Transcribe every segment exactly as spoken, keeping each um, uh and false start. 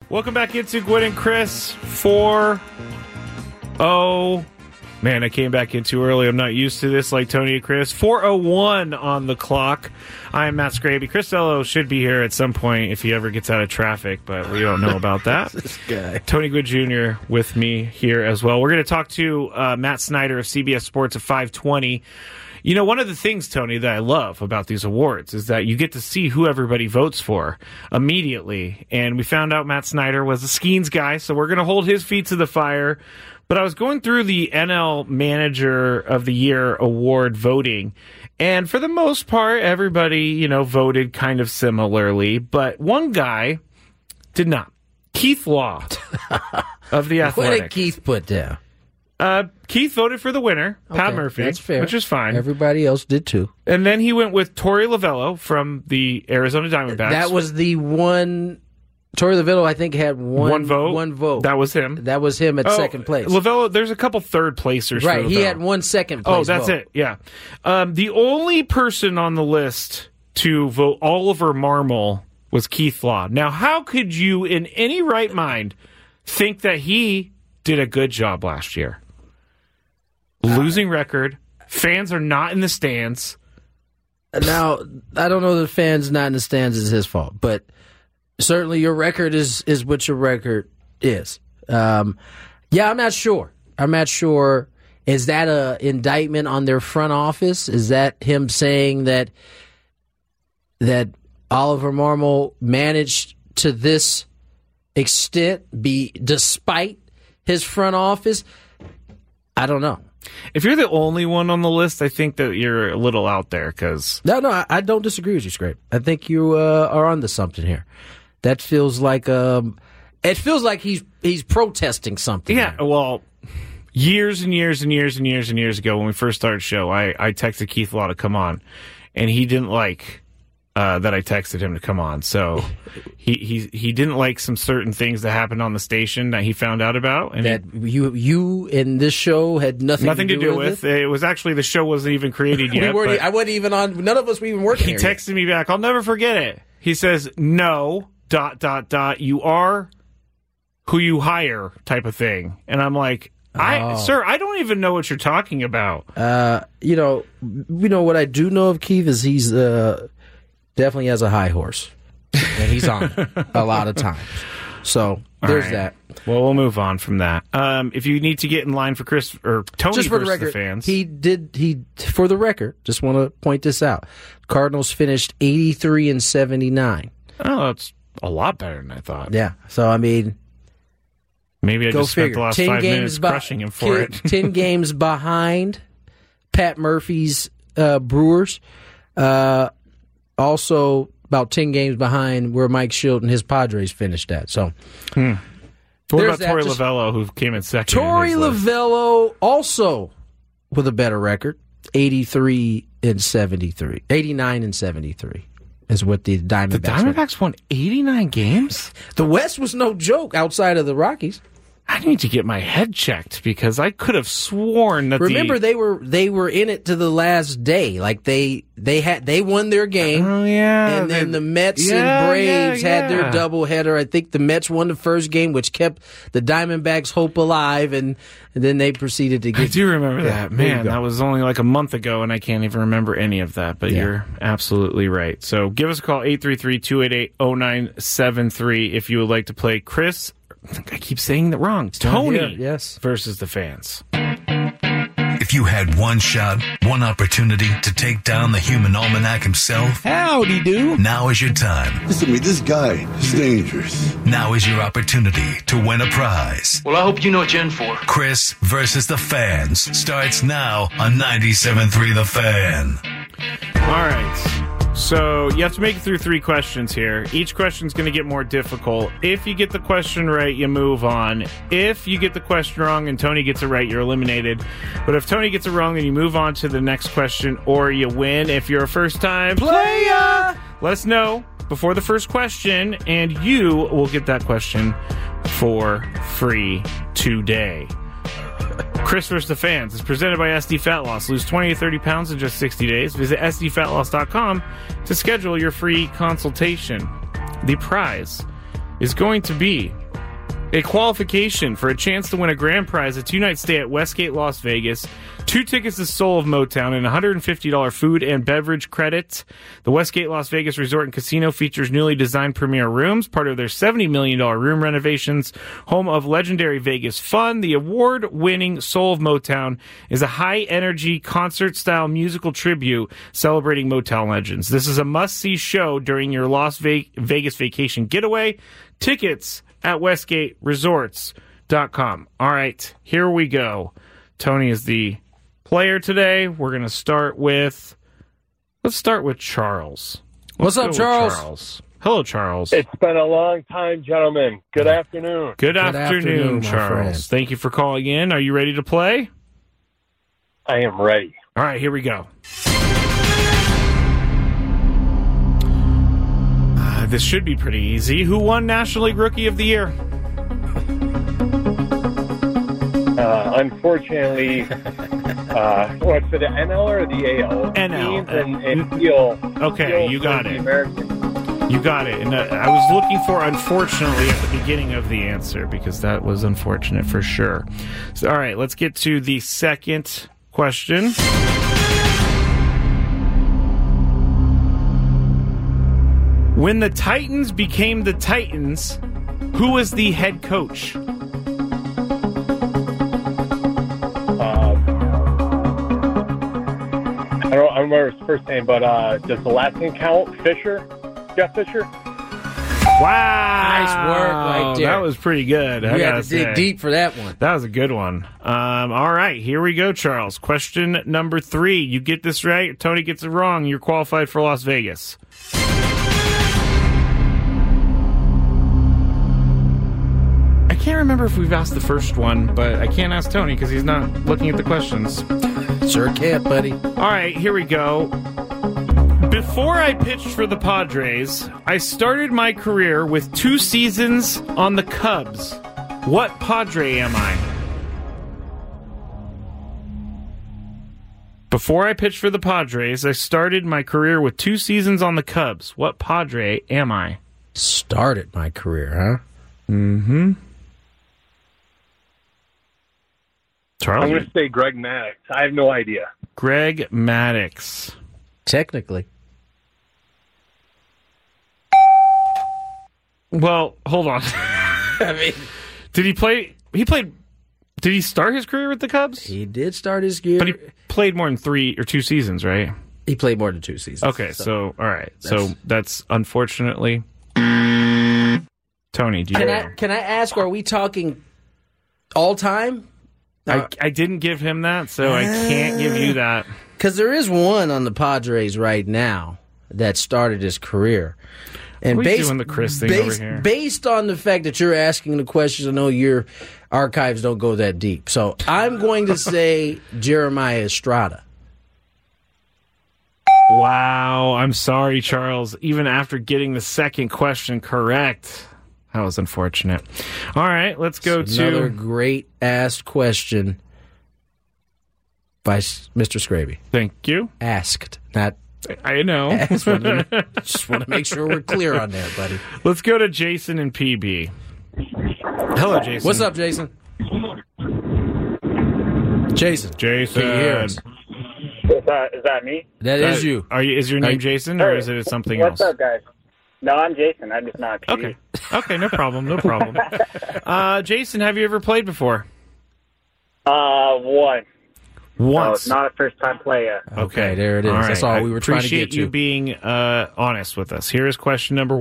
Welcome back into Gwynn and Chris. four oh Man, I came back in too early. I'm not used to this like Tony and Chris. four oh one on the clock. I am Matt Scraby. Chris Ello should be here at some point if he ever gets out of traffic, but we don't know about that. This guy. Tony Gwynn Junior with me here as well. We're going to talk to uh, Matt Snyder of C B S Sports at five twenty. You know, one of the things, Tony, that I love about these awards is that you get to see who everybody votes for immediately. And we found out Matt Snyder was a Skeens guy, so we're going to hold his feet to the fire. But I was going through the N L Manager of the Year award voting, and for the most part, everybody, you know, voted kind of similarly. But one guy did not. Keith Law of The Athletic. What did Keith put down? Uh, Keith voted for the winner, Okay, Pat Murphy, that's fair. which is fine. Everybody else did too. And then he went with Torey Lovello from the Arizona Diamondbacks. That was the one. Torey Lovello, I think, had one, one vote. One vote. That was him. That was him at oh, second place. Lovello, there's a couple third placers. Right, for he Lovello. had one second place. Oh, that's vote. it. Yeah. Um, the only person on the list to vote Oliver Marmol was Keith Law. Now, how could you, in any right mind, think that he did a good job last year? Losing record. Fans are not in the stands. Now, I don't know that fans not in the stands is his fault, but certainly your record is, is what your record is. Um, yeah, I'm not sure. I'm not sure. Is that a indictment on their front office? Is that him saying that that Oliver Marmol managed to this extent be despite his front office? I don't know. If you're the only one on the list, I think that you're a little out there because... No, no, I, I don't disagree with you, Scrape. I think you uh, are onto something here. That feels like um, it feels like he's he's protesting something. Yeah, here. well, years and years and years and years and years ago when we first started the show, I, I texted Keith Law to come on, and he didn't like uh, that I texted him to come on. So he, he he didn't like some certain things that happened on the station that he found out about. And that he, you you in this show had nothing, nothing to do, to do with. with. It? it was actually the show wasn't even created yet. we weren't, but I wasn't even on. None of us were even working. he here texted yet. me back. I'll never forget it. He says, "No, dot dot dot. You are who you hire," type of thing. And I'm like, I, Oh. sir, I don't even know what you're talking about. Uh, you know, you know what I do know of Keith is he's uh, definitely has a high horse, and he's on it a lot of times. So there's right. that. Well, we'll move on from that. Um, if you need to get in line for Chris or Tony Just for versus the record, the fans, he did. He for the record, just want to point this out. Cardinals finished eighty-three and seventy-nine. oh, that's a lot better than I thought. Yeah. So I mean, Maybe I go just spent figure. the last ten five games minutes be- crushing him for it. ten games behind Pat Murphy's uh, Brewers. Uh, also, about ten games behind where Mike Schilt and his Padres finished at. So, hmm. What there's about that. Torey Just- Lovello, who came in second? Torey in his list? Lovello also with a better record, eighty-three and seventy-three, eighty-nine and seventy-three is what the Diamondbacks. The Diamondbacks won eighty-nine games? The West was no joke outside of the Rockies. I need to get my head checked because I could have sworn that Remember, the... they were they were in it to the last day. Like they they had they won their game. Oh, yeah. And then they- the Mets yeah, and Braves yeah, had their yeah. doubleheader. I think the Mets won the first game, which kept the Diamondbacks' hope alive, and, and then they proceeded to get. I do remember Yeah, that. there you Man, go. that was only like a month ago, and I can't even remember any of that. But Yeah. you're absolutely right. So give us a call, eight three three, two eight eight, zero nine seven three, if you would like to play Chris. I keep saying that wrong. Tony here, yes. versus the fans. If you had one shot, one opportunity to take down the human almanac himself, Howdy do. now is your time. Listen to me, this guy is dangerous. Now is your opportunity to win a prize. Well, I hope you know what you're in for. Chris versus the fans starts now on ninety-seven point three The Fan. All right. So you have to make it through three questions here. Each question is going to get more difficult. If you get the question right, you move on. If you get the question wrong and Tony gets it right, you're eliminated. But if Tony gets it wrong, then you move on to the next question or you win. If you're a first-time player, let us know before the first question, and you will get that question for free today. Chris versus the Fans is presented by S D Fat Loss. Lose twenty to thirty pounds in just sixty days. Visit S D fat loss dot com to schedule your free consultation. The prize is going to be a qualification for a chance to win a grand prize, a two-night stay at Westgate Las Vegas, two tickets to Soul of Motown, and one hundred fifty dollars food and beverage credit. The Westgate Las Vegas Resort and Casino features newly designed premier rooms, part of their seventy million dollars room renovations, home of legendary Vegas fun. The award-winning Soul of Motown is a high-energy, concert-style musical tribute celebrating Motown legends. This is a must-see show during your Las Vegas vacation getaway. Tickets at westgate resorts dot com. All right, here we go. Tony is the player today. We're going to start with, let's start with Charles. Let's What's up, go with Charles? Charles? Hello, Charles. It's been a long time, gentlemen. Good afternoon. Good, Good afternoon, afternoon, my Charles. friend. Thank you for calling in. Are you ready to play? I am ready. All right, here we go. Uh, this should be pretty easy. Who won National League Rookie of the Year? Uh, unfortunately, uh, what's it, the N L or the A L? N L. Teams and, and Heel. Okay, Heel you got for the it. American. You got it. And uh, I was looking for unfortunately at the beginning of the answer because that was unfortunate for sure. So, all right, let's get to the second question. When the Titans became the Titans, who was the head coach? Uh, I don't, I don't remember his first name, but uh, does the last name count? Fisher? Jeff Fisher? Wow. Nice work right there. That was pretty good. I You had gotta to dig say. deep for that one. That was a good one. Um, all right, here we go, Charles. Question number three. You get this right, Tony gets it wrong, you're qualified for Las Vegas. I can't remember if we've asked the first one, but I can't ask Tony because he's not looking at the questions. Sure can't, buddy. All right, here we go. Before I pitched for the Padres, I started my career with two seasons on the Cubs. What Padre am I? Before I pitched for the Padres, I started my career with two seasons on the Cubs. What Padre am I? Started my career, huh? Mm-hmm. Charles? I'm going to say Greg Maddox. I have no idea. Greg Maddux. Technically. Well, hold on. I mean, Did he play? He played. Did he start his career with the Cubs? he did start his career. But he played more than three or two seasons, right? He played more than two seasons. Okay, so, all right. So That's- that's unfortunately. Tony, do you Can know? I can I ask? Are we talking all time? I, I didn't give him that, so I can't give you that. Because there is one on the Padres right now that started his career. And What are you based, doing the Chris thing based, over here? based on the fact that you're asking the questions, I know your archives don't go that deep. So I'm going to say Jeremiah Estrada. Wow, I'm sorry, Charles. Even after getting the second question correct, that was unfortunate. All right, let's go Another to. great asked question by S- Mister Scraby. Thank you. Asked, not I know. asked. Just want to make sure we're clear on that, buddy. Let's go to Jason and P B. Hello, Jason. What's up, Jason? Jason. Jason? Can you hear us? Is that, is that me? That Uh, is you. Are you? Is your name Hey. Jason, or is it something What's else? up, guys? No, I'm Jason. I'm just not P D. Okay. Okay, no problem. No problem. Uh, Jason, have you ever played before? Uh, one. Once. No, not a first-time player. Okay, there it is. That's all I we were trying to appreciate get you to. being uh, honest with us. Here is question number one.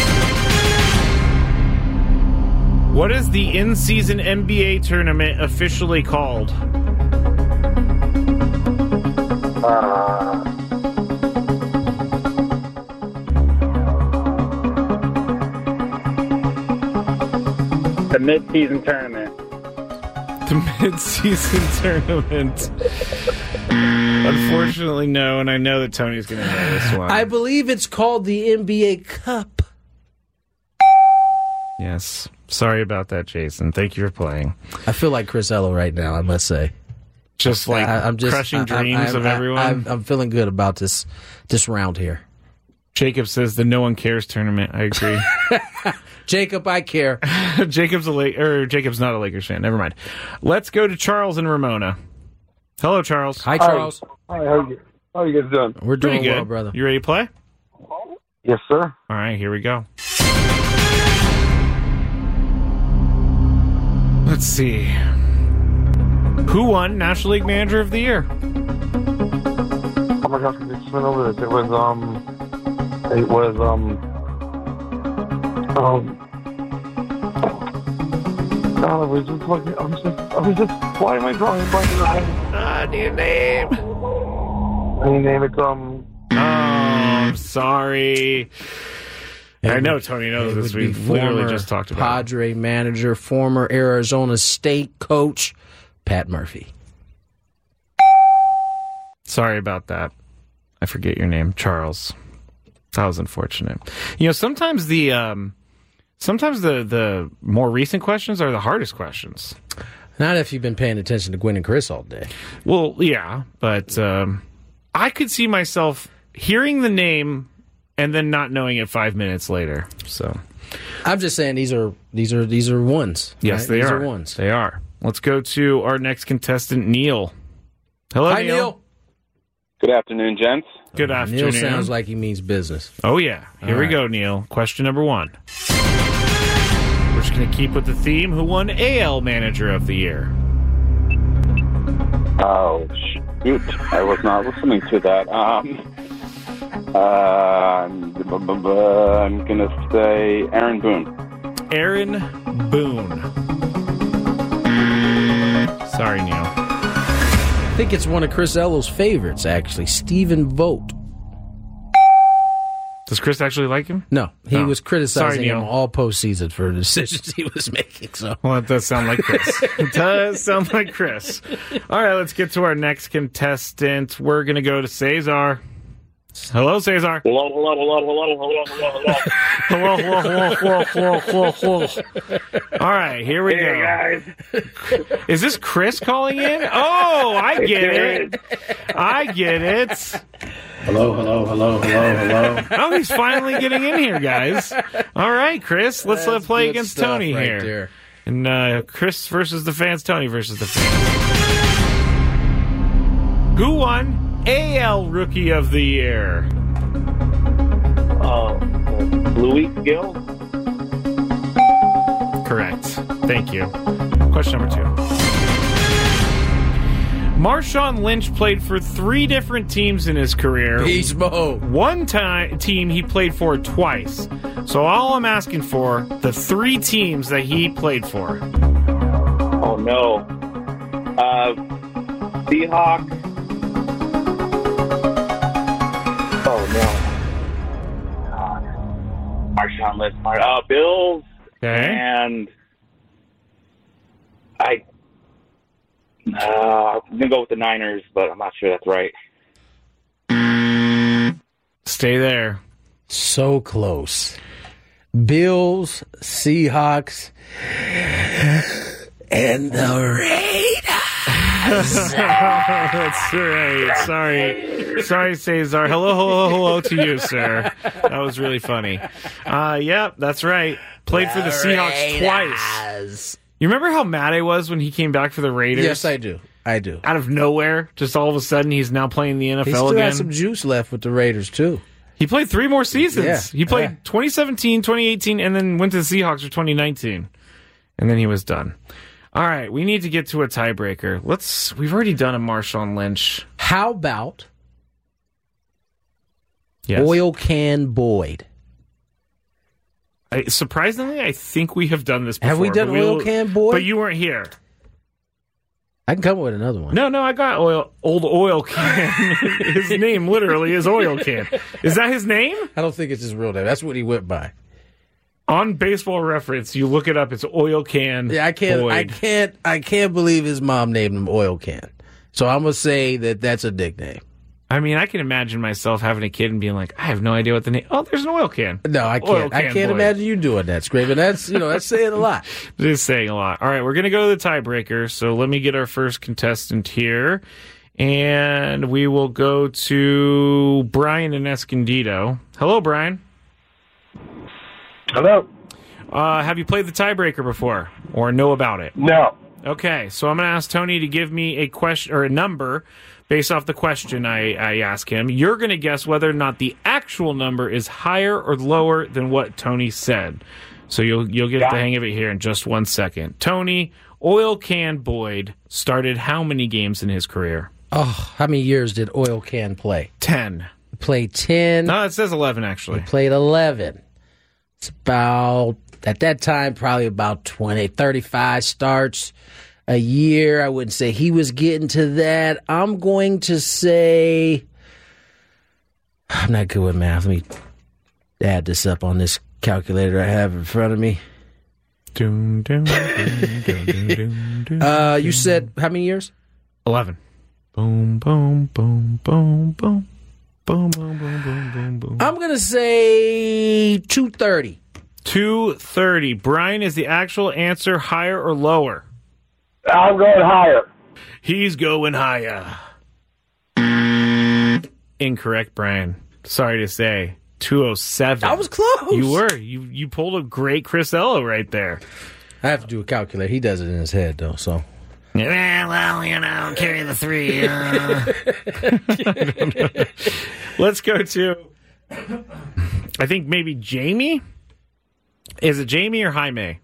What is the in-season N B A tournament officially called? Uh, the mid-season tournament. The mid-season tournament. Unfortunately, no, and I know that Tony's going to know this one. I believe it's called the N B A Cup. Yes. Sorry about that, Jason. Thank you for playing. I feel like Chris Ello right now, I must say. Just like I, I'm just crushing I- I- dreams I- of I- everyone. I'm, I'm feeling good about this this round here. Jacob says the no one cares tournament. I agree. Jacob, I care. Jacob's a La- or Jacob's not a Lakers fan. Never mind. Let's go to Charles and Ramona. Hello, Charles. Hi, Charles. Hi, how you, how you guys doing? We're doing Pretty good, well, brother. You ready to play? Yes, sir. All right, here we go. Let's see. Who won National League Manager of the Year? Oh my gosh, we just went over this. It was um, it was um, um. Oh, I was just looking. I was just. I was just. Why am I drawing a blank in the head? Ah, new name. Any name? It's um. Oh, I'm sorry. I know Tony It knows this. would be We literally former just talked about it. Padre manager, former Arizona State coach, Pat Murphy. Sorry about that. I forget your name, Charles. That was unfortunate. You know, sometimes the um, sometimes the the more recent questions are the hardest questions. Not if you've been paying attention to Gwen and Chris all day. Well, yeah, but um, I could see myself hearing the name and then not knowing it five minutes later. So, I'm just saying these are these are these are ones. yes, right? they these are. are ones. They are. Let's go to our next contestant, Neil. Hello, Hi, Neil. Good afternoon, gents. Good afternoon. Neil sounds like he means business. Oh, yeah. Here All we right. go, Neil. Question number one. We're just going to keep with the theme. Who won A L Manager of the Year? Oh, shoot. I was not listening to that. Um, uh, I'm, I'm going to say Aaron Boone. Aaron Boone. Sorry, Neil. I think it's one of Chris Ello's favorites, actually. Stephen Vogt. Does Chris actually like him? No, he Oh. was criticizing Sorry, him Neil. all postseason for the decisions he was making. So Well, it does sound like Chris. It does sound like Chris. All right, let's get to our next contestant. We're going to go to Cesar. Hello, Cesar. Hello, hello, hello, hello, hello, hello, hello. Hello, hello, hello, hello, hello, hello. All right, here we Hey, go. guys. Is this Chris calling in? Oh, I get it. I get it. Hello, hello, hello, hello, hello. Oh, he's finally getting in here, guys. All right, Chris, let's uh, That's play good against stuff Tony right here. there. And uh, Chris versus the fans, Tony versus the fans. Who won A L Rookie of the Year? Uh, Luis Gill. Correct. Thank you. Question number two. Marshawn Lynch played for three different teams in his career. Beast mode. One time team he played for twice. So all I'm asking for, the three teams that he played for. Oh, no. Uh, Seahawks. Oh, no. God. Marshawn Lynch. Uh, Bills. Okay. And I... Uh, I'm going to go with the Niners, but I'm not sure that's right. Stay there. So close. Bills, Seahawks, and the Raiders. That's right. Sorry. Sorry, Cesar. Hello, hello, hello to you, sir. That was really funny. Uh, yep, that's right. Played for the Seahawks twice. You remember how mad I was when he came back for the Raiders? Yes, I do. I do. Out of nowhere, just all of a sudden, he's now playing the N F L He still again. has some juice left with the Raiders, too. He played three more seasons. Yeah, he played yeah. twenty seventeen, twenty eighteen, and then went to the Seahawks for twenty nineteen. And then he was done. All right, we need to get to a tiebreaker. Let's. We've already done a Marshawn Lynch. How about Yes. Oil Can Boyd? I, surprisingly, I think we have done this before. Have we done but Oil we'll- Can Boyd? But you weren't here. I can come up with another one. No, no, I got oil, old Oil Can. His name literally is Oil Can. Is that his name? I don't think it's his real name. That's what he went by. On Baseball Reference, you look it up. It's Oil Can. Yeah, I can't. Boyd. I can't. I can't believe his mom named him Oil Can. So I'm gonna say that that's a nickname. I mean, I can imagine myself having a kid and being like, I have no idea what the name. Oh, there's an oil can. No, I Oil can't. I Can can't Boyd. imagine you doing that, Scraven. That's you know that's saying a lot. It is saying a lot. All right, we're going to go to the tiebreaker. So let me get our first contestant here. And we will go to Brian in Escondido. Hello, Brian. Hello. Uh, have you played the tiebreaker before or know about it? No. Okay, so I'm going to ask Tony to give me a question or a number based off the question I, I ask him. You're going to guess whether or not the actual number is higher or lower than what Tony said. So you'll you'll get the hang of it here in just one second. Tony, Oil Can Boyd started how many games in his career? Oh, how many years did Oil Can play? Ten. He played ten. No, it says eleven, actually. He played eleven. It's about, at that time, probably about twenty, thirty-five starts a year. I wouldn't say he was getting to that. I'm going to say, I'm not good with math. Let me add this up on this calculator I have in front of me. Doom, doom, doom, doom, doom, doom, uh, you said how many years? eleven. Boom, boom, boom, boom, boom. Boom, boom, boom, boom, boom, boom. I'm going to say two thirty. two thirty. Brian, is the actual answer higher or lower? I'm going higher. He's going higher. Incorrect, Brian. Sorry to say. two oh seven. I was close. You were. You you pulled a great Chris Ello right there. I have to do a calculator. He does it in his head, though, so. Yeah, well, you know, carry the three. Uh. Let's go to, I think maybe Jamie? Is it Jamie or Jaime?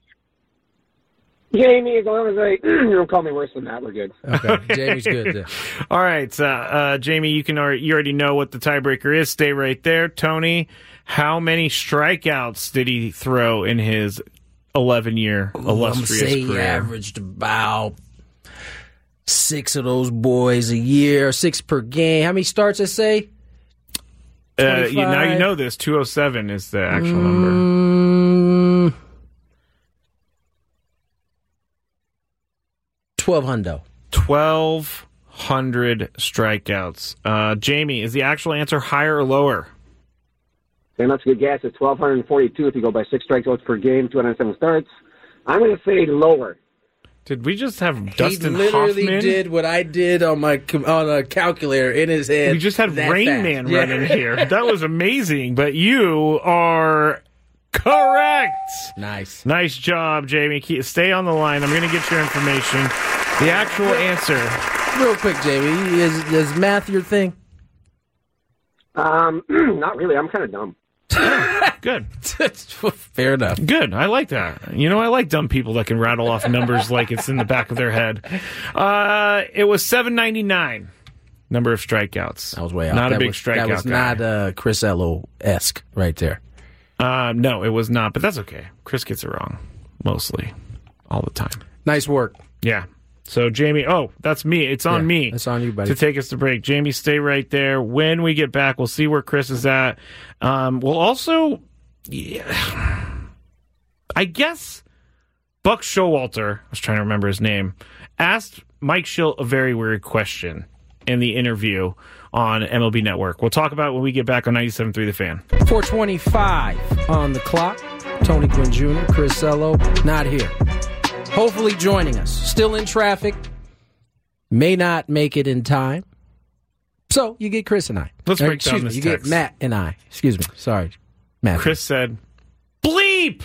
Jamie, as long as I, you don't call me worse than that, we're good. Okay, okay. Jamie's good then. All right, uh, uh, Jamie, you can already, you already know what the tiebreaker is. Stay right there. Tony, how many strikeouts did he throw in his eleven-year illustrious I'm say career? He averaged about six of those boys a year, six per game. How many starts, I say? Uh, you, now you know this. two oh seven is the actual mm, number. twelve hundo. twelve hundred strikeouts. Uh, Jamie, is the actual answer higher or lower? And that's a good guess. It's twelve forty-two if you go by six strikeouts per game, two hundred seven starts. I'm going to say lower. Did we just have Dustin He literally Hoffman? did what I did on my on a calculator in his head. We just had that Rain fast. Man Yeah. running here. That was amazing. But you are correct. Nice. Nice job, Jamie. Keep, stay on the line. I'm going to get your information. The actual answer. Real quick, Jamie, is, is math your thing? Um, not really. I'm kind of dumb. Good. Fair enough. Good. I like that. You know, I like dumb people that can rattle off numbers like it's in the back of their head. Uh, it was seven ninety-nine. Number of strikeouts. That was way off. Not that a big was, strikeout That was guy. not uh, Chris Ello-esque right there. Uh, no, it was not, but that's okay. Chris gets it wrong. Mostly. All the time. Nice work. Yeah. So, Jamie, oh, that's me. It's on Yeah, me. It's on you, buddy. To take us to break. Jamie, stay right there. When we get back, we'll see where Chris is at. Um, we'll also, yeah, I guess, Buck Showalter, I was trying to remember his name, asked Mike Schilt a very weird question in the interview on M L B Network. We'll talk about it when we get back on ninety-seven point three The Fan. four twenty-five on the clock. Tony Gwynn Junior, Chris Ello, not here. Hopefully joining us. Still in traffic. May not make it in time. So you get Chris and I. Let's Or, break excuse down me, this You text. get Matt and I. Excuse me. Sorry. Matt. Chris said, bleep!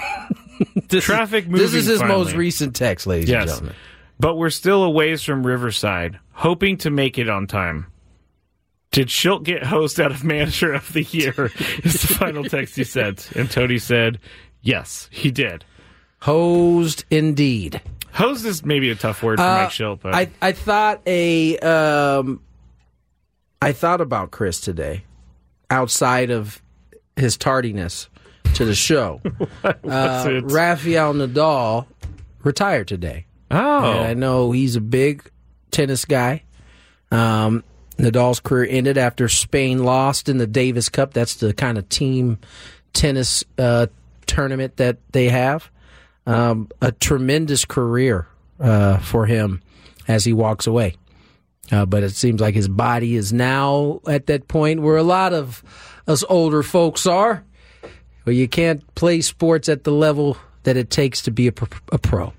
this Traffic is, moving This is his finally. most recent text, ladies Yes. and gentlemen. But we're still a ways from Riverside, hoping to make it on time. Did Schilt get host out of Manager of the Year? Is the final text he sent. And Tony said, yes, he did. Hosed indeed. Host is maybe a tough word for Uh, Mike Schilt, but I, I thought a um, I thought about Chris today, outside of his tardiness to the show. what was uh, it? Rafael Nadal retired today. Oh, And I know he's a big tennis guy. Um, Nadal's career ended after Spain lost in the Davis Cup. That's the kind of team tennis uh, tournament that they have. Um, a tremendous career uh, for him as he walks away. Uh, but it seems like his body is now at that point where a lot of us older folks are, where you can't play sports at the level that it takes to be a, pro- a pro.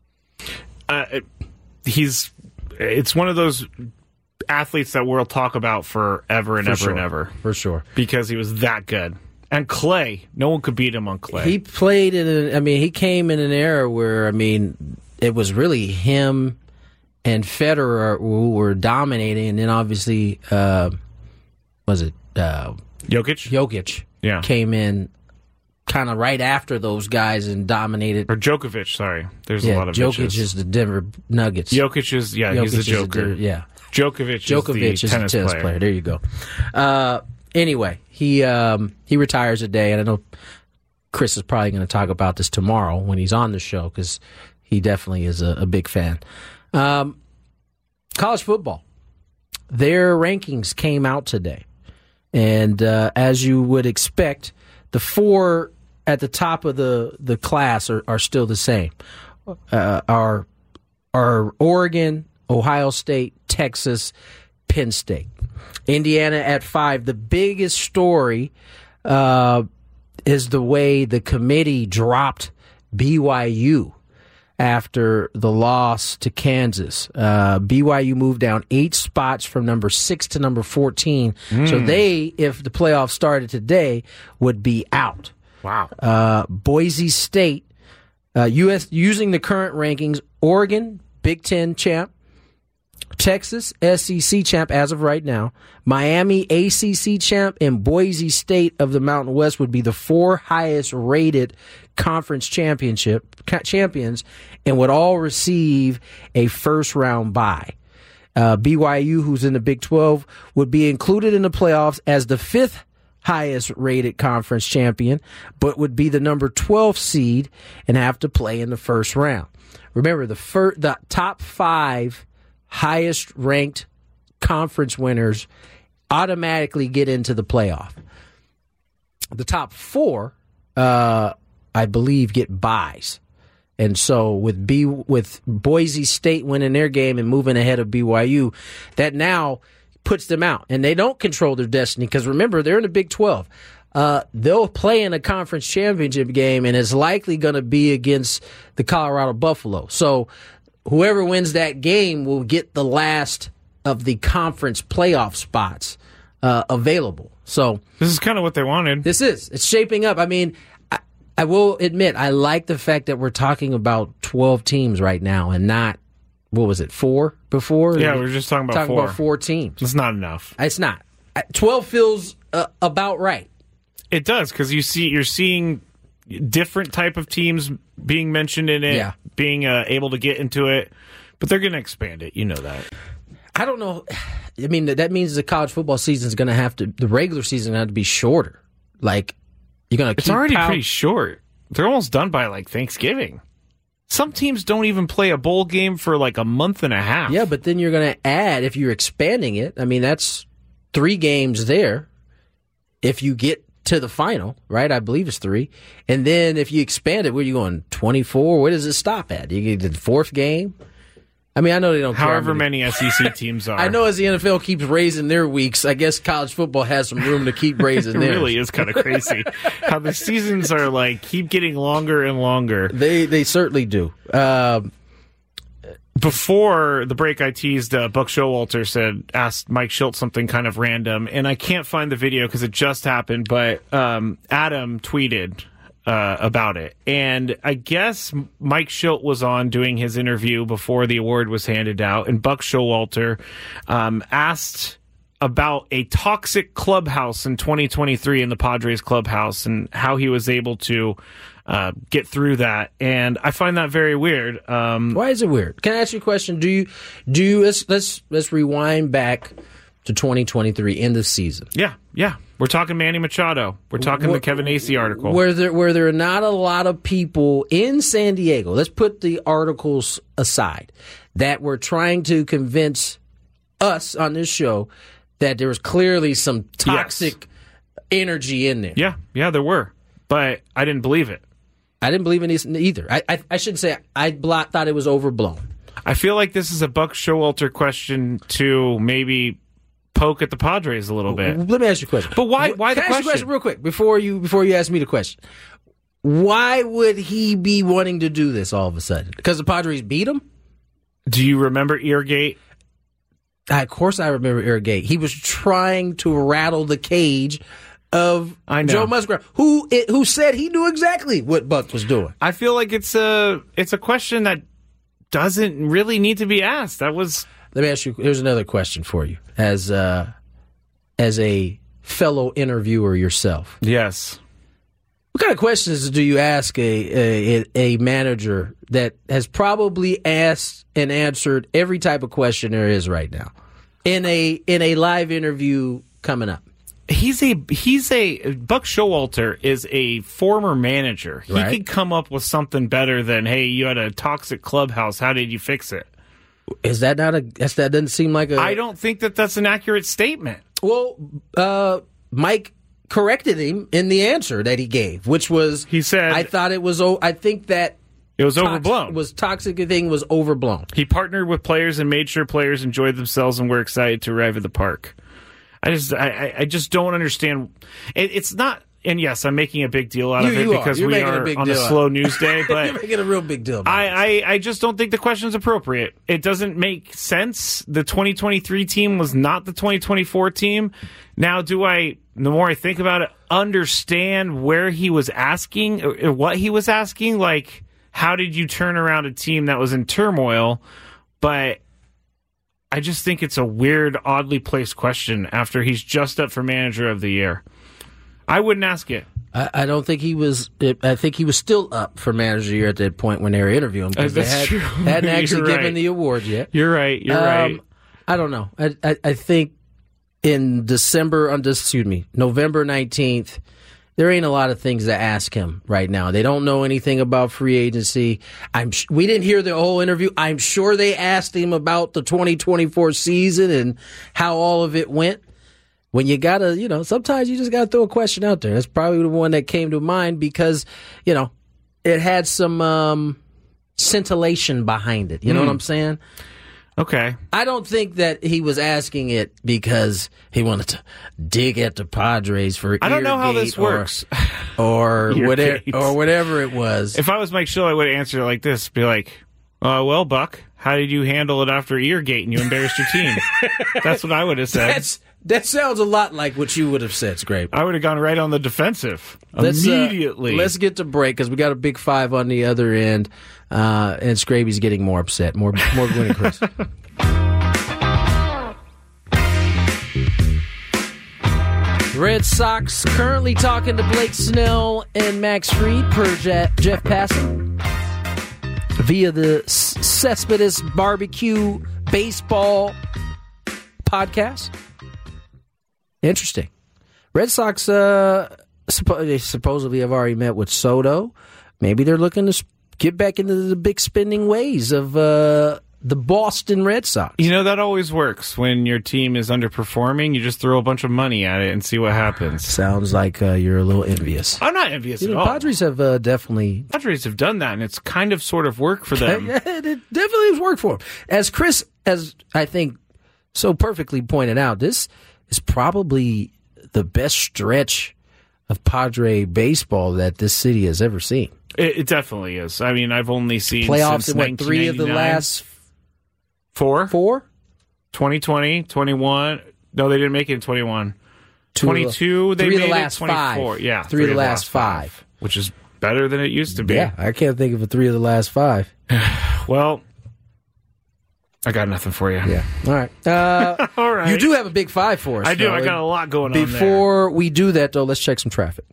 uh, it- he's. It's one of those athletes that we'll talk about forever and For ever sure. and ever For sure. because he was that good. And Clay. No one could beat him on Clay. He played in a, I mean, he came in an era where, I mean, it was really him and Federer who were dominating, and then obviously, uh, was it uh, Jokic? Jokic yeah. came in kind of right after those guys and dominated. Or Djokovic, sorry. There's yeah, a lot of Jokic bitches. is the Denver Nuggets. Jokic is, yeah, Jokic he's the Joker. A, yeah. Djokovic, Djokovic is is the a tennis, tennis player. player. There you go. Uh, anyway, he um, he retires today, and I know Chris is probably going to talk about this tomorrow when he's on the show because he definitely is a, a big fan. Um, college football, their rankings came out today, and uh, as you would expect, the four at the top of the, the class are, are still the same. Uh, are are Oregon, Ohio State, Texas, Penn State. Indiana at five. The biggest story uh, is the way the committee dropped B Y U after the loss to Kansas. Uh, B Y U moved down eight spots from number six to number fourteen. Mm. So they, if the playoffs started today, would be out. Wow. Uh, Boise State, uh, U S using the current rankings, Oregon, Big Ten champ, Texas, S E C champ as of right now, Miami, A C C champ, and Boise State of the Mountain West would be the four highest rated conference championship champions and would all receive a first round bye. Uh, B Y U, who's in the Big twelve, would be included in the playoffs as the fifth highest rated conference champion, but would be the number twelve seed and have to play in the first round. Remember, the fir- the top five highest ranked conference winners automatically get into the playoff. The top four, uh, I believe, get byes. And so with B with Boise State winning their game and moving ahead of B Y U, that now puts them out. And they don't control their destiny because, remember, they're in the Big twelve. Uh, they'll play in a conference championship game, and it's likely going to be against the Colorado Buffalo. So whoever wins that game will get the last of the conference playoff spots uh, available. So this is kind of what they wanted. This is. It's shaping up. I mean, I, I will admit, I like the fact that we're talking about twelve teams right now and not, what was it, four before? Yeah, we were just talking about talking four. about four teams. It's not enough. It's not. twelve feels uh, about right. It does, because you see, you're seeing different type of teams being mentioned in it, yeah. being uh, able to get into it, but they're going to expand it. You know that. I don't know. I mean, that means the college football season is going to have to, the regular season has to be shorter. Like, you're going to keep It's already pow- pretty short. They're almost done by, like, Thanksgiving. Some teams don't even play a bowl game for, like, a month and a half. Yeah, but then you're going to add, if you're expanding it, I mean, that's three games there. If you get to the final, right? I believe it's three. And then if you expand it, where are you going? twenty-four? Where does it stop at? You get the fourth game? I mean, I know they don't care. However many S E C teams are. I know as the N F L keeps raising their weeks, I guess college football has some room to keep raising it theirs. It really is kind of crazy how the seasons are like keep getting longer and longer. They they certainly do. Um, Before the break, I teased uh, Buck Showalter said, asked Mike Schilt something kind of random, and I can't find the video because it just happened, but um, Adam tweeted uh, about it. And I guess Mike Schilt was on doing his interview before the award was handed out, and Buck Showalter um, asked about a toxic clubhouse in twenty twenty-three in the Padres clubhouse and how he was able to uh, get through that. And I find that very weird. Um, Why is it weird? Can I ask you a question? Do you do you, let's let's let's rewind back to twenty twenty-three, end of season. Yeah, yeah. We're talking Manny Machado. We're talking Were, the Kevin Acee article. Were there were there not a lot of people in San Diego? Let's put the articles aside that were trying to convince us on this show that there was clearly some toxic yes. energy in there. Yeah, yeah, there were, but I didn't believe it. I didn't believe in it either. I I, I should say I thought it was overblown. I feel like this is a Buck Showalter question to maybe poke at the Padres a little bit. Let me ask you a question. But why? Why Can the I question? ask you a question real quick before you before you ask me the question? Why would he be wanting to do this all of a sudden? Because the Padres beat him? Do you remember Eargate? Of course I remember Eargate. He was trying to rattle the cage of I know. Joe Musgrove, who it, who said he knew exactly what Buck was doing. I feel like it's a it's a question that doesn't really need to be asked. That was. Let me ask you. Here's another question for you, as uh, as a fellow interviewer yourself. Yes. What kind of questions do you ask a, a a manager that has probably asked and answered every type of question there is right now in a in a live interview coming up? He's a he's a Buck Showalter is a former manager. He Right. could come up with something better than, hey, you had a toxic clubhouse. How did you fix it? Is that not a? That's, that doesn't seem like a. I don't think that that's an accurate statement. Well, uh, Mike corrected him in the answer that he gave, which was he said, "I thought it was. O- I think that it was tox- overblown. Was toxic thing was overblown." He partnered with players and made sure players enjoyed themselves and were excited to arrive at the park. I just, I, I- I just don't understand. It, it's not. And yes, I'm making a big deal out You- of it you are. because You're we making a are big on a deal out slow of it. news day. But You're making a real big deal about I, it. I, I just don't think the question's appropriate. It doesn't make sense. The twenty twenty-three team was not the twenty twenty-four team. Now, do I, the more I think about it, understand where he was asking, or, or what he was asking? Like, how did you turn around a team that was in turmoil? But I just think it's a weird, oddly placed question after he's just up for manager of the year. I wouldn't ask it. I, I don't think he was. I think he was still up for manager of the year at that point when they were interviewing him because Uh, they that's had, true. hadn't actually You're given right. the award yet. You're right. You're Um, right. I don't know. I, I, I think in December, under, excuse me, November nineteenth, there ain't a lot of things to ask him right now. They don't know anything about free agency. I'm sh- we didn't hear the whole interview. I'm sure they asked him about the twenty twenty-four season and how all of it went. When you gotta, you know, sometimes you just gotta throw a question out there. That's probably the one that came to mind because, you know, it had some um, scintillation behind it. You know Mm. what I'm saying? Okay. I don't think that he was asking it because he wanted to dig at the Padres for. I don't know how Eargate this or- works. or whatever, Eargate. or whatever it was. If I was Mike Schill, I would answer it like this: be like, uh, "Well, Buck, how did you handle it after Eargate and you embarrassed your team?" That's what I would have said. That's that sounds a lot like what you would have said, Scrape. I would have gone right on the defensive Let's, uh, immediately. let's get to break because we got a big five on the other end, uh, and Scraby's getting more upset, more more winning Chris. Red Sox currently talking to Blake Snell and Max Fried per Je- Jeff Passan via the S- Cespedes Barbecue Baseball podcast. Interesting. Red Sox uh, suppo- they supposedly have already met with Soto. Maybe they're looking to s- get back into the big spending ways of uh, the Boston Red Sox. You know, that always works when your team is underperforming. You just throw a bunch of money at it and see what happens. Sounds like uh, you're a little envious. I'm not envious You at know, all. Padres have uh, definitely Padres have done that, and it's kind of sort of worked for them. it definitely has worked for him. As Chris, as I think so perfectly pointed out, this is probably the best stretch of Padre baseball that this city has ever seen. It, it definitely is. I mean, I've only seen Playoffs since in what, three of the nineteen ninety-nine. last four? four? twenty twenty, twenty-one. No, they didn't make it in twenty-one. Two of the- twenty-two, they three of made the last it twenty-four. five. Yeah, Three of the last five. Which is better than it used to be. Yeah, I can't think of a three of the last five. Well, I got nothing for you. Yeah. All right. Uh, All right. You do have a big five for us. I do. though. I got a lot going on there. Before we do that, though, let's check some traffic.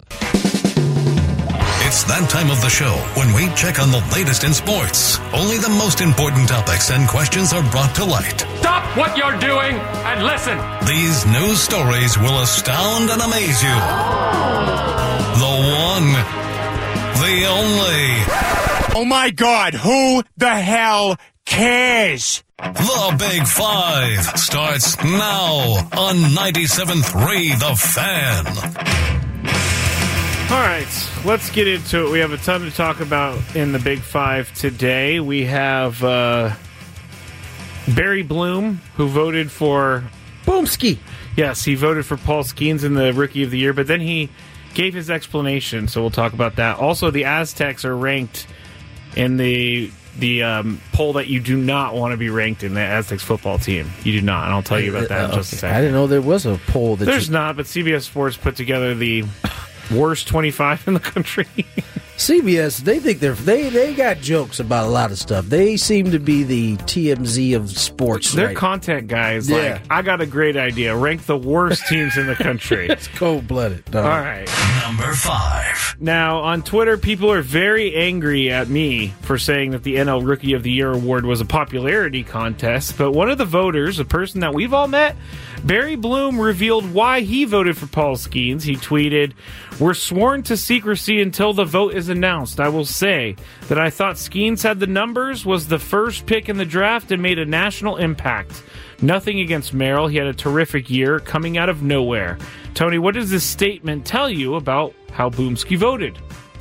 It's that time of the show when we check on the latest in sports. Only the most important topics and questions are brought to light. Stop what you're doing and listen. These news stories will astound and amaze you. The one, the only. Oh my God, who the hell cares? The Big Five starts now on ninety-seven point three The Fan. All right, let's get into it. We have a ton to talk about in the Big Five today. We have uh, Barry Bloom, who voted for... Boomski. Yes, he voted for Paul Skeens in the Rookie of the Year, but then he gave his explanation, so we'll talk about that. Also, the Aztecs are ranked in the the um, poll that you do not want to be ranked in the Aztecs football team. You do not, and I'll tell you about that in just a second. I didn't know there was a poll that There's you... not, but C B S Sports put together the worst twenty-five in the country. C B S, they think they're they they got jokes about a lot of stuff. They seem to be the T M Z of sports. Their right? content guys, Yeah. like, I got a great idea. Rank the worst teams in the country. It's cold blooded. All right. Number five. Now, on Twitter, people are very angry at me for saying that the N L Rookie of the Year award was a popularity contest, but one of the voters, a person that we've all met, Barry Bloom, revealed why he voted for Paul Skeens. He tweeted, "We're sworn to secrecy until the vote is announced. I will say that I thought Skeens had the numbers, was the first pick in the draft, and made a national impact. Nothing against Merrill. He had a terrific year coming out of nowhere." Tony, what does this statement tell you about how Boomski voted?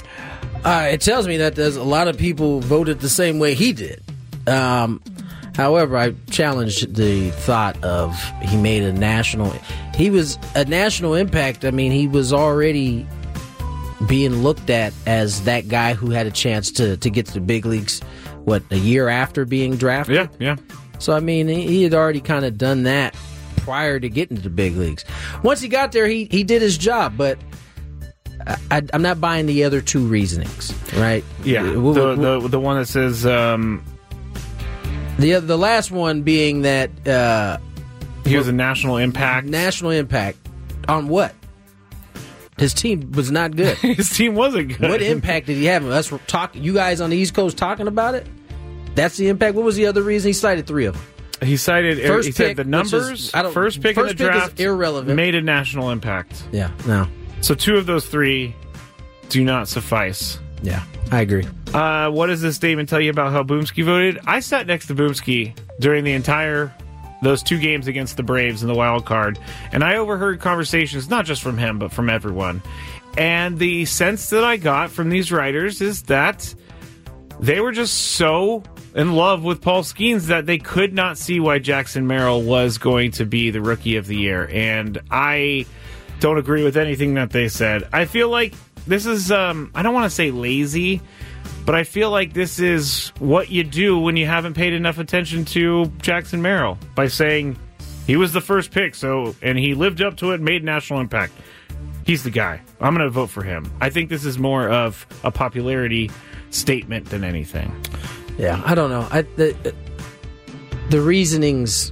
Uh, it tells me that there's a lot of people voted the same way he did. Um, however, I challenged the thought of he made a national... He was a national impact. I mean, he was already being looked at as that guy who had a chance to, to get to the big leagues, what, a year after being drafted? Yeah, yeah. So, I mean, he, he had already kind of done that prior to getting to the big leagues. Once he got there, he, he did his job, but I, I'm not buying the other two reasonings, right? Yeah, We'll- the, we'll- the, the one that says... Um, the oth- the last one being that... Uh, he was a national impact. National impact on what? His team was not good. His team wasn't good. What impact did he have? Us talk, you guys on the East Coast talking about it? That's the impact. What was the other reason? He cited three of them. He cited First he pick, said the which numbers. is- I don't- first pick first in the pick is draft irrelevant. made a national impact. Yeah, no. So two of those three do not suffice. Yeah, I agree. Uh, what does this statement tell you about how Boomski voted? I sat next to Boomski during the entire those two games against the Braves in the wild card, and I overheard conversations not just from him but from everyone. And the sense that I got from these writers is that they were just so in love with Paul Skeens that they could not see why Jackson Merrill was going to be the Rookie of the Year. And I don't agree with anything that they said. I feel like this is, um, I don't want to say lazy, but I feel like this is what you do when you haven't paid enough attention to Jackson Merrill by saying he was the first pick, so and he lived up to it, made national impact. He's the guy. I'm going to vote for him. I think this is more of a popularity statement than anything. Yeah, I don't know. I, the, the reasonings,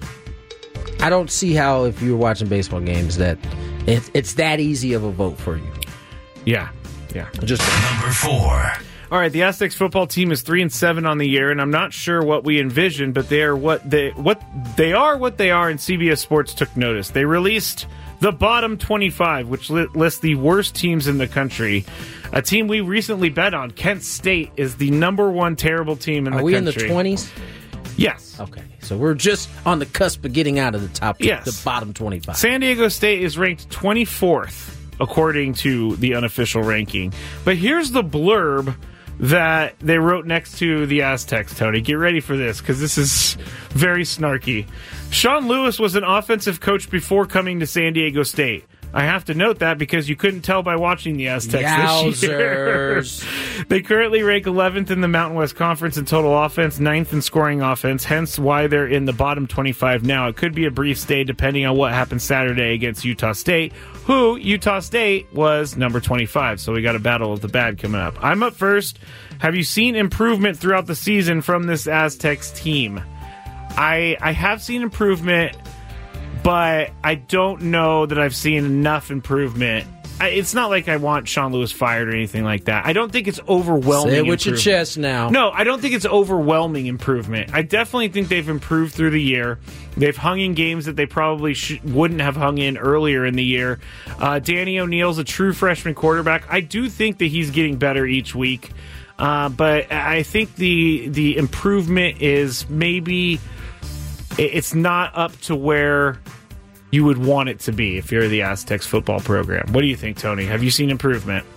I don't see how, if you were watching baseball games, that it, it's that easy of a vote for you. Yeah, yeah. Just Number four. All right, the Aztecs football team is three and seven on the year, and I'm not sure what we envisioned, but they are what they what they are what they are. And C B S Sports took notice. They released the bottom twenty-five, which li- lists the worst teams in the country. A team we recently bet on, Kent State, is the number one terrible team in Are the we country. in the twenties? Yes. Okay, so we're just on the cusp of getting out of the top, Yes. the bottom twenty-five. San Diego State is ranked twenty-fourth, according to the unofficial ranking. But here's the blurb that they wrote next to the Aztecs, Tony. Get ready for this, because this is very snarky. Sean Lewis was an offensive coach before coming to San Diego State. I have to note that because you couldn't tell by watching the Aztecs this year. They currently rank eleventh in the Mountain West Conference in total offense, ninth in scoring offense, hence why they're in the bottom twenty-five now. It could be a brief stay depending on what happens Saturday against Utah State, who Utah State was number twenty-five, so we got a battle of the bad coming up. I'm up first. Have you seen improvement throughout the season from this Aztecs team? I I have seen improvement, but I don't know that I've seen enough improvement. I, it's not like I want Sean Lewis fired or anything like that. I don't think it's overwhelming. Say it with your improvement. chest now. No, I don't think it's overwhelming improvement. I definitely think they've improved through the year. They've hung in games that they probably sh- wouldn't have hung in earlier in the year. Uh, Danny O'Neill's a true freshman quarterback. I do think that he's getting better each week, uh, but I think the the improvement is maybe it's not up to where you would want it to be if you're the Aztecs football program. What do you think, Tony? Have you seen improvement?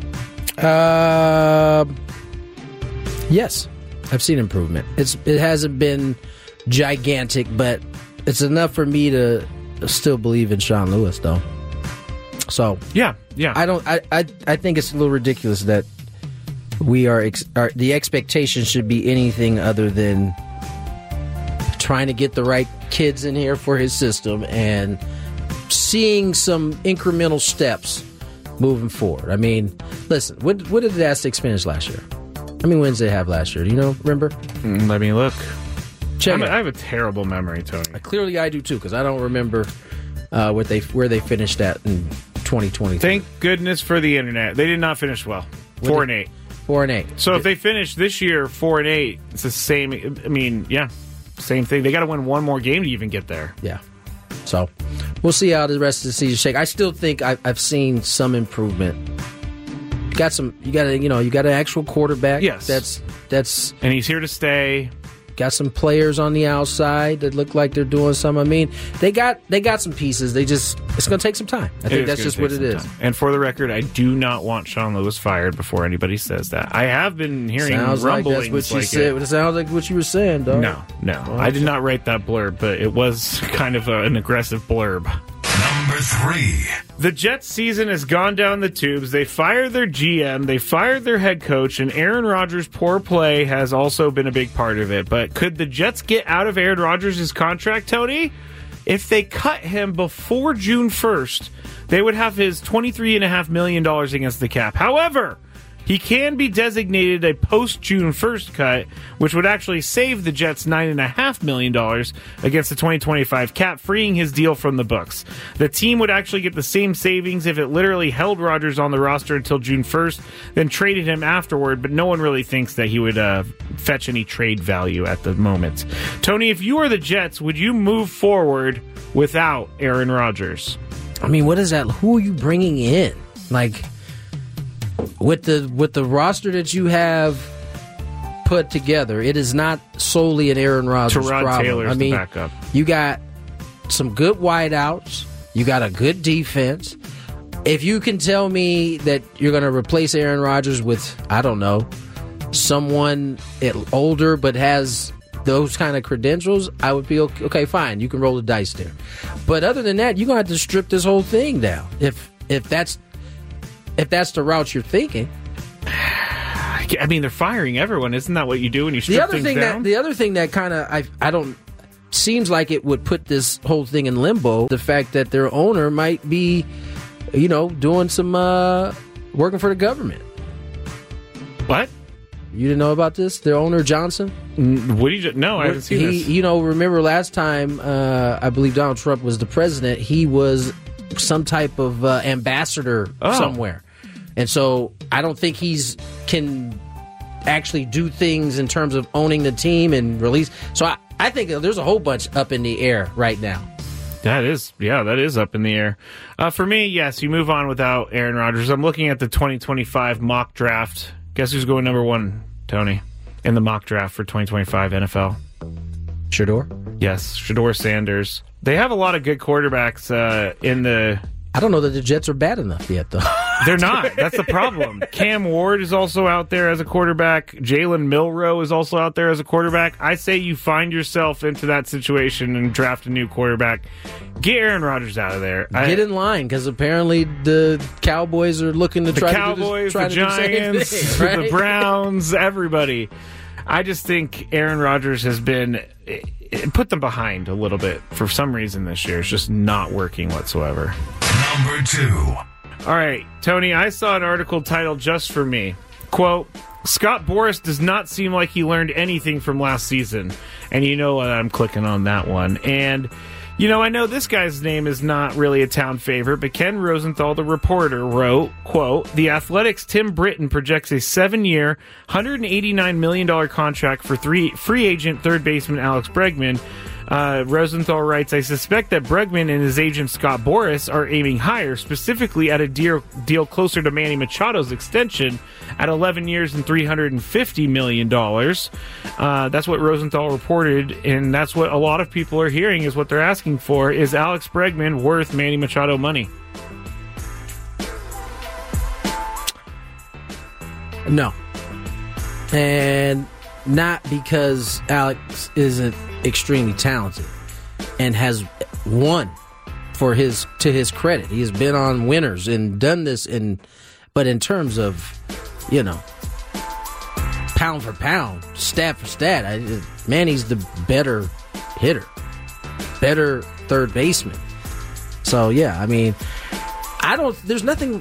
Uh, yes, I've seen improvement. It's it hasn't been gigantic, but it's enough for me to still believe in Sean Lewis, though. So yeah, yeah. I don't. I I, I think it's a little ridiculous that we are, ex- are the expectation should be anything other than trying to get the right kids in here for his system and seeing some incremental steps moving forward. I mean, listen, what, what did the Aztecs finish last year? How many wins did they have last year? Do you know? Remember? Mm, let me look. Check I'm, it. I have a terrible memory, Tony. Clearly, I do too, because I don't remember uh, what they where they finished at in twenty twenty. Thank goodness for the internet. They did not finish well. What Four did- and eight. Four and eight. So if they finish this year four and eight, it's the same. I mean, yeah, same thing. They got to win one more game to even get there. Yeah. So we'll see how the rest of the season shake. I still think I've, I've seen some improvement. Got some. You got a, you know, you got an actual quarterback. Yes. That's that's. And he's here to stay. Got some players on the outside that look like they're doing some. I mean, they got they got some pieces. They just it's going to take some time. I It think is that's gonna just take what it some is. time. And for the record, I do not want Sean Lewis fired before anybody says that. I have been hearing Sounds like rumblings that's what you like said. it. It sounds like what you were saying, dog. No, no, I did not write that blurb, but it was kind of a, an aggressive blurb. Number three. The Jets season has gone down the tubes. They fired their G M, they fired their head coach, and Aaron Rodgers' poor play has also been a big part of it. But could the Jets get out of Aaron Rodgers' contract, Tony? If they cut him before June first, they would have his twenty-three point five million dollars against the cap. However, he can be designated a post-June first cut, which would actually save the Jets nine point five million dollars against the twenty twenty-five cap, freeing his deal from the books. The team would actually get the same savings if it literally held Rodgers on the roster until June first, then traded him afterward, but no one really thinks that he would uh, fetch any trade value at the moment. Tony, if you are the Jets, would you move forward without Aaron Rodgers? I mean, what is that? Who are you bringing in? Like, with the with the roster that you have put together, it is not solely an Aaron Rodgers Tyrod problem. Taylor's I mean, the backup. You got some good wideouts. You got a good defense. If you can tell me that you're going to replace Aaron Rodgers with, I don't know, someone older but has those kind of credentials, I would be okay, okay, fine. You can roll the dice there. But other than that, you're going to have to strip this whole thing down. If if that's if that's the route you're thinking. I mean, they're firing everyone. Isn't that what you do when you strip The other things thing down? that the other thing that kind of I I don't seems like it would put this whole thing in limbo. The fact that their owner might be, you know, doing some uh, working for the government. What? You didn't know about this? Their owner Johnson. What do you? No, I haven't seen he, this. You know, remember last time uh, I believe Donald Trump was the president. He was some type of uh, ambassador Oh. somewhere, and so I don't think he's can actually do things in terms of owning the team and release. So I, I think there's a whole bunch up in the air right now. That is, yeah, that is up in the air. Uh, for me, yes, you move on without Aaron Rodgers. I'm looking at the twenty twenty-five mock draft. Guess who's going number one, Tony, in the mock draft for twenty twenty-five N F L? Shador? Yes, Shador Sanders. They have a lot of good quarterbacks uh, in the... I don't know that the Jets are bad enough yet, though. They're not. That's the problem. Cam Ward is also out there as a quarterback. Jalen Milroe is also out there as a quarterback. I say you find yourself into that situation and draft a new quarterback. Get Aaron Rodgers out of there. I- Get in line, because apparently the Cowboys are looking to the try Cowboys, to do, this, try the to do the Giants, same thing, right? the Browns, everybody. I just think Aaron Rodgers has been it put them behind a little bit for some reason this year. It's just not working whatsoever. Number two. All right, Tony, I saw an article titled Just For Me. Quote, Scott Boras does not seem like he learned anything from last season. And you know what? I'm clicking on that one. And, you know, I know this guy's name is not really a town favorite, but Ken Rosenthal, the reporter, wrote, quote, The Athletic's Tim Britton projects a seven-year, one hundred eighty-nine million dollars contract for three free agent third baseman Alex Bregman. Uh, Rosenthal writes, I suspect that Bregman and his agent Scott Boras are aiming higher, specifically at a deal, deal closer to Manny Machado's extension at eleven years and three hundred fifty million dollars. Uh, that's what Rosenthal reported, and that's what a lot of people are hearing is what they're asking for. Is Alex Bregman worth Manny Machado money? No. And not because Alex isn't extremely talented and has won for his to his credit. He has been on winners and done this in but in terms of, you know, pound for pound, stat for stat, I, Manny's the better hitter, better third baseman. So, yeah, I mean, I don't, there's nothing,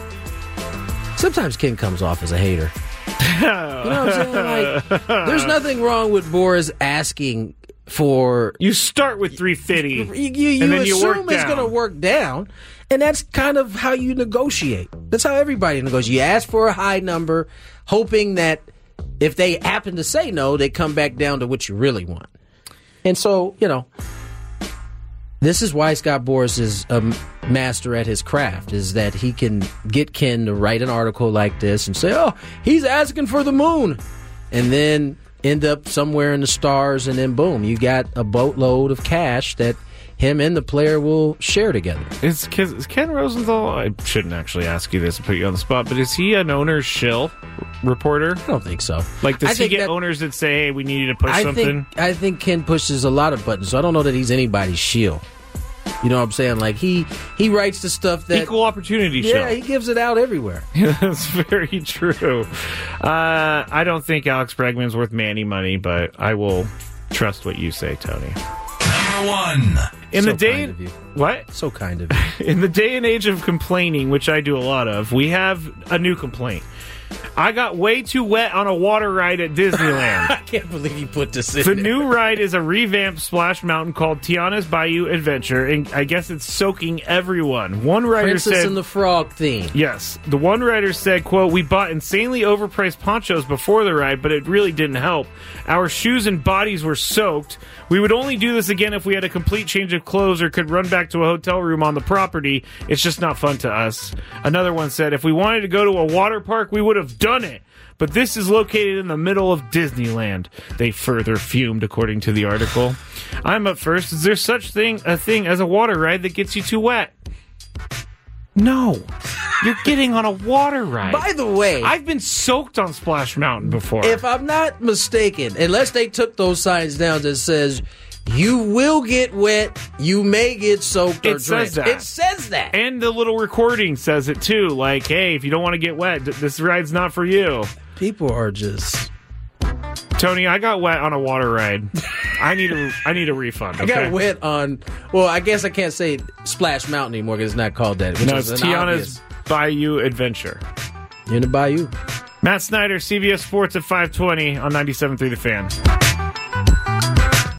sometimes Ken comes off as a hater. You know what I'm saying? Like, there's nothing wrong with Boris asking for... You start with three fifty, you, you, you and then you assume work it's down. going to work down, and that's kind of how you negotiate. That's how everybody negotiates. You ask for a high number, hoping that if they happen to say no, they come back down to what you really want. And so, you know, this is why Scott Boras is a master at his craft, is that he can get Ken to write an article like this and say, oh, he's asking for the moon, and then end up somewhere in the stars, and then boom, you got a boatload of cash that him and the player will share together. Is, is Ken Rosenthal, I shouldn't actually ask you this and put you on the spot, but is he an owner's shill reporter? I don't think so. Like, does I he think get that, owners that say, hey, we need you to push I something? Think, I think Ken pushes a lot of buttons, so I don't know that he's anybody's shill. You know what I'm saying? Like, he, he writes the stuff that... Equal opportunity Yeah, show. he gives it out everywhere. That's very true. Uh, I don't think Alex Bregman's worth Manny money, but I will trust what you say, Tony. Number one. In So the day, kind of you. what? So kind of you. In the day and age of complaining, which I do a lot of, we have a new complaint. I got way too wet on a water ride at Disneyland. I can't believe you put this in The there. new ride is a revamped Splash Mountain called Tiana's Bayou Adventure, and I guess it's soaking everyone. One writer Princess said... and the Frog theme. Yes. The one writer said, quote, we bought insanely overpriced ponchos before the ride, but it really didn't help. Our shoes and bodies were soaked. We would only do this again if we had a complete change of clothes or could run back to a hotel room on the property. It's just not fun to us. Another one said, if we wanted to go to a water park, we would have done it. But this is located in the middle of Disneyland. They further fumed, according to the article. I'm up first. Is there such thing a thing as a water ride that gets you too wet? No. You're getting on a water ride. By the way, I've been soaked on Splash Mountain before. if I'm not mistaken, unless they took those signs down that says, you will get wet, you may get soaked or It says drenched. that. It says that. And the little recording says it too. Like, hey, if you don't want to get wet, th- this ride's not for you. People are just... Tony, I got wet on a water ride. I need a, I need a refund. I Okay? got wet on... Well, I guess I can't say Splash Mountain anymore because it's not called that. Which No, is it's an Tiana's Bayou Adventure. obvious- In the Bayou. Matt Snyder, C B S Sports at five twenty on ninety-seven point three The Fan.